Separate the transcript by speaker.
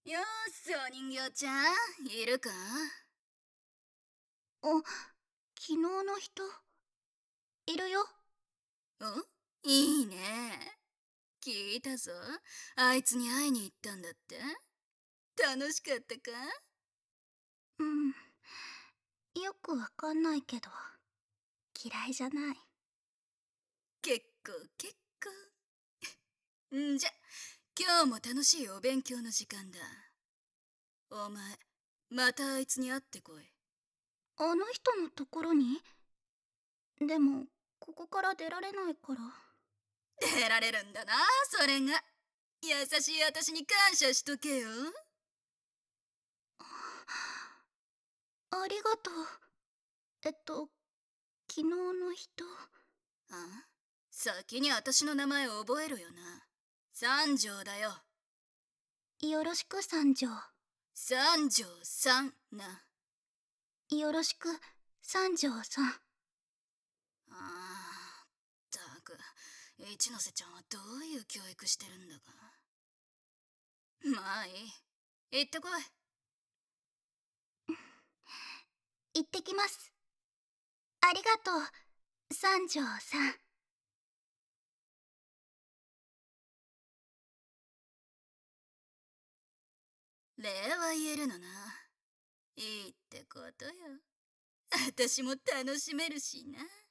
Speaker 1: よーし、お人形ちゃん、いるか？
Speaker 2: 昨日の人、いるよ。
Speaker 1: いいね。聞いたぞ。あいつに会いに行ったんだって？楽しかったか？
Speaker 2: うん。よくわかんないけど、嫌いじゃない。
Speaker 1: 結構結構。んじゃ、今日も楽しいお勉強の時間だ。お前、またあいつに会ってこい。
Speaker 2: あの人のところに？でも、ここから出られないから。
Speaker 1: 出られるんだな、それが。優しい私に感謝しとけよ。
Speaker 2: ありがとう。昨日の人。
Speaker 1: 先に私の名前を覚えるよな。三条だよ。
Speaker 2: よろしく三条。
Speaker 1: 三条さんな。
Speaker 2: よろしく三条さん。
Speaker 1: ったく、一ノ瀬ちゃんはどういう教育してるんだか。まあいい。行ってこい。
Speaker 2: 行ってきます。ありがとう、三条さん。
Speaker 1: 礼は言えるのな。いいってことよ。私も楽しめるしな。